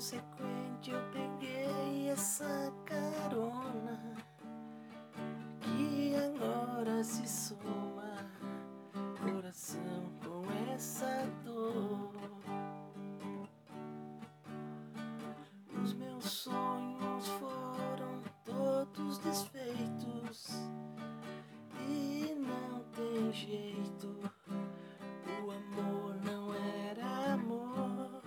consequente eu peguei essa carona que agora se soma coração com essa dor. Os meus sonhos foram todos desfeitos e não tem jeito, o amor não era amor.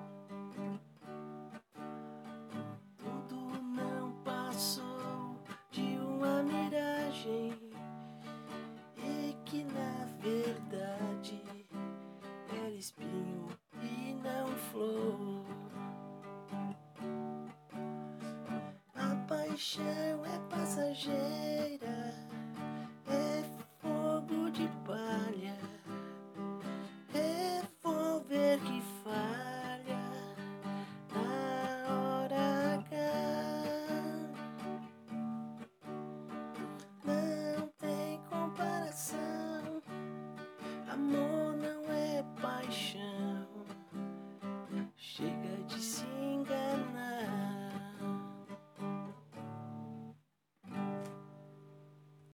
Tudo não passou de uma miragem e que na verdade era espinho e não flor. A paixão é passageira